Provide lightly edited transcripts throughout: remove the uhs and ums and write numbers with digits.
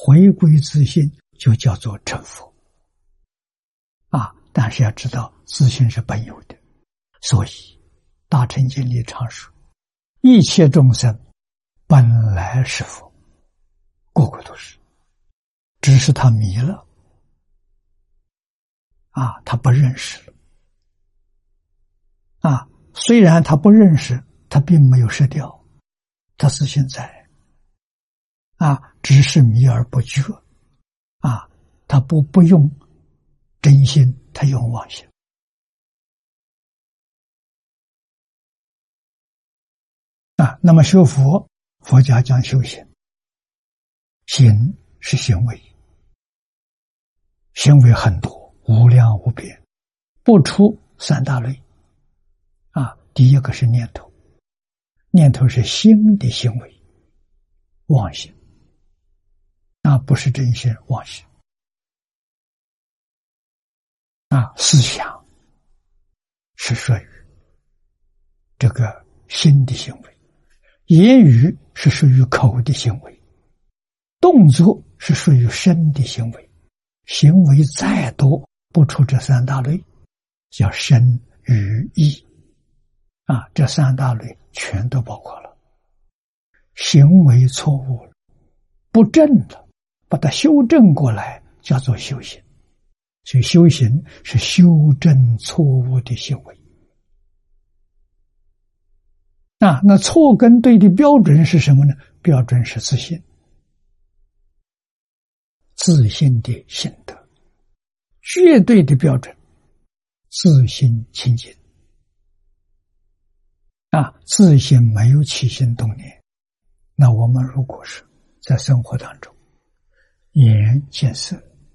回归自性就叫做成佛。但是要知道自性是本有的，所以大乘经里常说，一切众生本来是佛，个个都是，只是他迷了，他不认识了。虽然他不认识，他并没有失掉，他是现在只是迷而不觉他不用真心，他用妄心。那么修佛，佛家讲修行，行是行为，行为很多，无量无边，不出三大类。第一个是念头，念头是心的行为，妄心，那不是真心，妄心。思想是属于这个心的行为，言语是属于口的行为，动作是属于身的行为，行为再多不出这三大类，叫身语意这三大类全都包括了。行为错误了，不正了，把它修正过来，叫做修行。所以修行是修正错误的行为。那错跟对的标准是什么呢？标准是自信，自信的心得，绝对的标准，自信清净。自信没有起心动念，那我们如果是在生活当中，眼见色，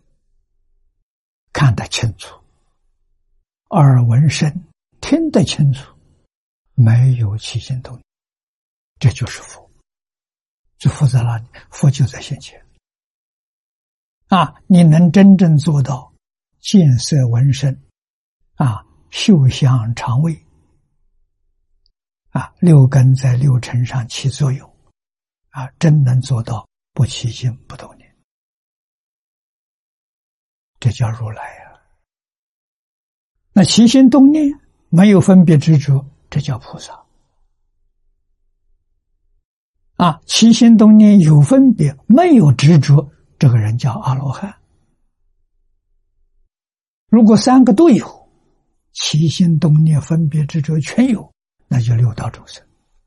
看得清楚，耳闻声，听得清楚，没有起心动念，这就是佛。这佛在哪里？佛就在现前。你能真正做到见色闻声嗅香尝味六根在六尘上起作用真能做到不起心不动念，这叫如来那起心动念没有分别执着，这叫菩萨起心动念有分别没有执着，这个人叫阿罗汉。如果三个都有，起心动念分别执着全有，那就六道众生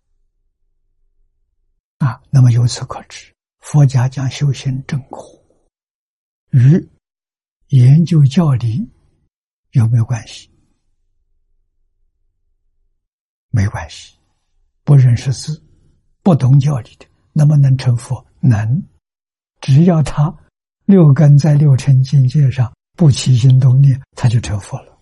那么由此可知，佛家讲修行正果与研究教理有没有关系？没关系。不认识字，不懂教理的，能不能成佛？能，只要他六根在六尘境界上不起心动念，他就成佛了。